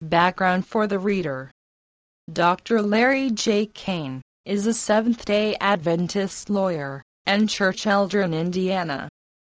Background for the reader. Dr. Larry J. Kane is a Seventh-day Adventist lawyer and church elder in Indiana.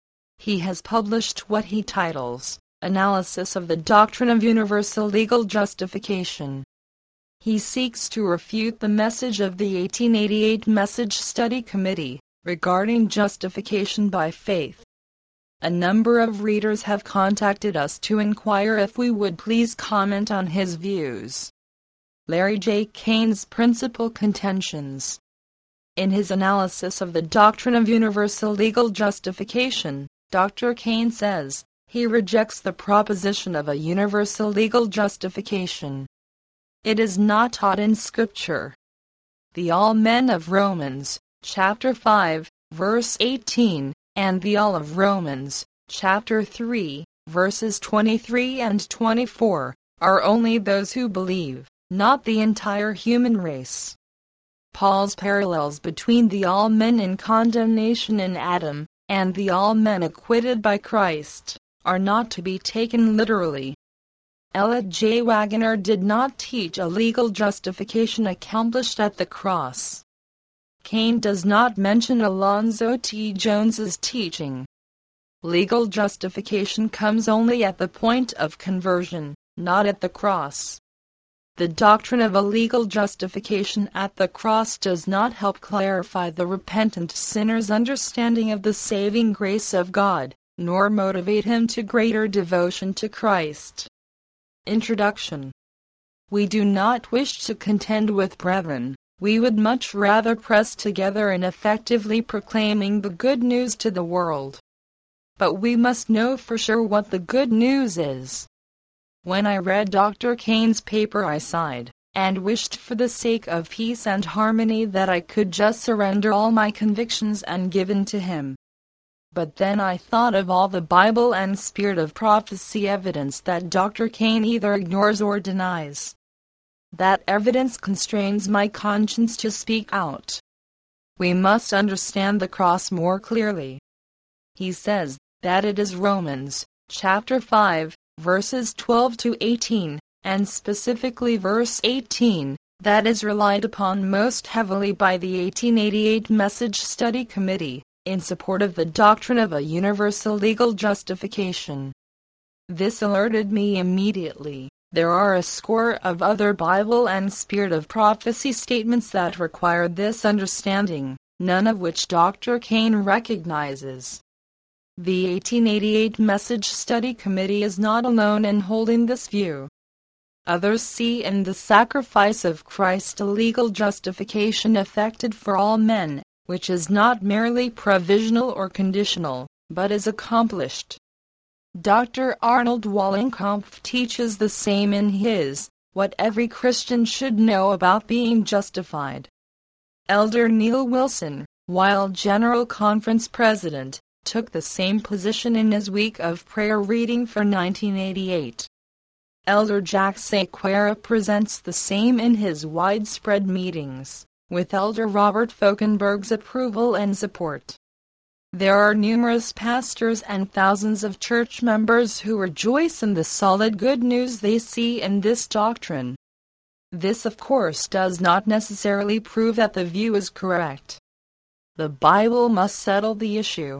He has published what he titles, Analysis of the Doctrine of Universal Legal Justification. He seeks to refute the message of the 1888 Message Study Committee regarding justification by faith. A number of readers have contacted us to inquire if we would please comment on his views. Larry J. Kane's principal contentions. In his analysis of the doctrine of universal legal justification, Dr. Kane says, he rejects the proposition of a universal legal justification. It is not taught in Scripture. The All Men of Romans, chapter 5, verse 18, and the All of Romans, chapter 3, verses 23 and 24, are only those who believe, not the entire human race. Paul's parallels between the all men in condemnation in Adam, and the all men acquitted by Christ, are not to be taken literally. Elliot J. Waggoner did not teach a legal justification accomplished at the cross. Kane does not mention Alonzo T. Jones's teaching. Legal justification comes only at the point of conversion, not at the cross. The doctrine of a legal justification at the cross does not help clarify the repentant sinner's understanding of the saving grace of God, nor motivate him to greater devotion to Christ. Introduction. We do not wish to contend with brethren. We would much rather press together in effectively proclaiming the good news to the world. But we must know for sure what the good news is. When I read Dr. Kane's paper, I sighed, and wished for the sake of peace and harmony that I could just surrender all my convictions and give in to him. But then I thought of all the Bible and spirit of prophecy evidence that Dr. Kane either ignores or denies. That evidence constrains my conscience to speak out. We must understand the cross more clearly. He says that it is Romans, chapter 5, verses 12 to 18, and specifically verse 18, that is relied upon most heavily by the 1888 Message Study Committee, in support of the doctrine of a universal legal justification. This alerted me immediately. There are a score of other Bible and spirit of prophecy statements that require this understanding, none of which Dr. Kane recognizes. The 1888 Message Study Committee is not alone in holding this view. Others see in the sacrifice of Christ a legal justification effected for all men, which is not merely provisional or conditional, but is accomplished. Dr. Arnold Wallenkampf teaches the same in his, What Every Christian Should Know About Being Justified. Elder Neil Wilson, while General Conference President, took the same position in his week of prayer reading for 1988. Elder Jack Sequeira presents the same in his widespread meetings, with Elder Robert Falkenberg's approval and support. There are numerous pastors and thousands of church members who rejoice in the solid good news they see in this doctrine. This, of course, does not necessarily prove that the view is correct. The Bible must settle the issue.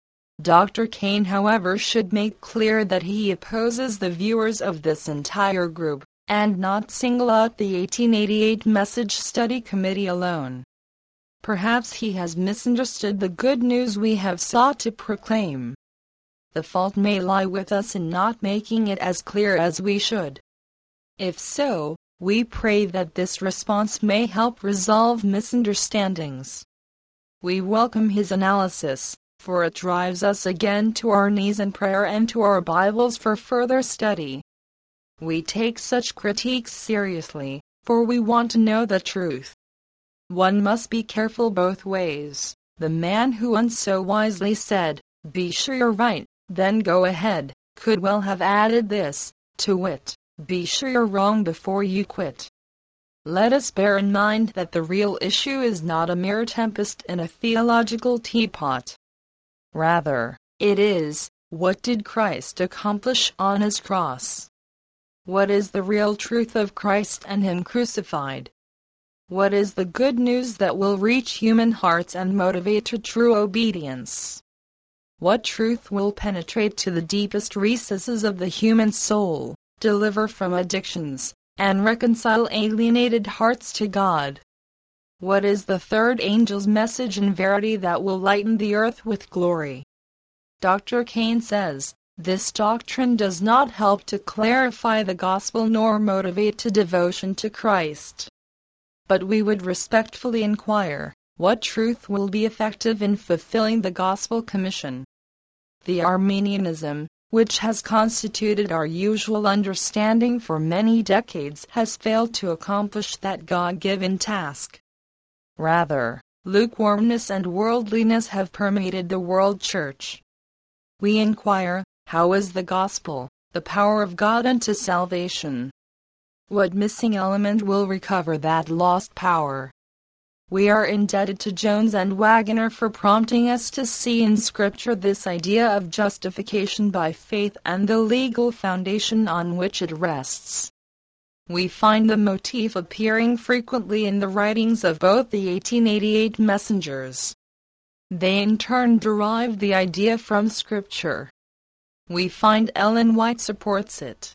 Dr. Kane, however, should make clear that he opposes the viewers of this entire group, and not single out the 1888 Message Study Committee alone. Perhaps he has misunderstood the good news we have sought to proclaim. The fault may lie with us in not making it as clear as we should. If so, we pray that this response may help resolve misunderstandings. We welcome his analysis, for it drives us again to our knees in prayer and to our Bibles for further study. We take such critiques seriously, for we want to know the truth. One must be careful both ways. The man who once so wisely said, "Be sure you're right, then go ahead," could well have added this, to wit, "Be sure you're wrong before you quit." Let us bear in mind that the real issue is not a mere tempest in a theological teapot. Rather, it is, what did Christ accomplish on his cross? What is the real truth of Christ and Him crucified? What is the good news that will reach human hearts and motivate to true obedience? What truth will penetrate to the deepest recesses of the human soul, deliver from addictions, and reconcile alienated hearts to God? What is the third angel's message in verity that will lighten the earth with glory? Dr. Kane says, this doctrine does not help to clarify the gospel nor motivate to devotion to Christ. But we would respectfully inquire, what truth will be effective in fulfilling the gospel commission? The Arminianism, which has constituted our usual understanding for many decades, has failed to accomplish that God-given task. Rather, lukewarmness and worldliness have permeated the world church. We inquire, how is the gospel, the power of God unto salvation? What missing element will recover that lost power? We are indebted to Jones and Waggoner for prompting us to see in Scripture this idea of justification by faith and the legal foundation on which it rests. We find the motif appearing frequently in the writings of both the 1888 messengers. They in turn derive the idea from Scripture. We find Ellen White supports it.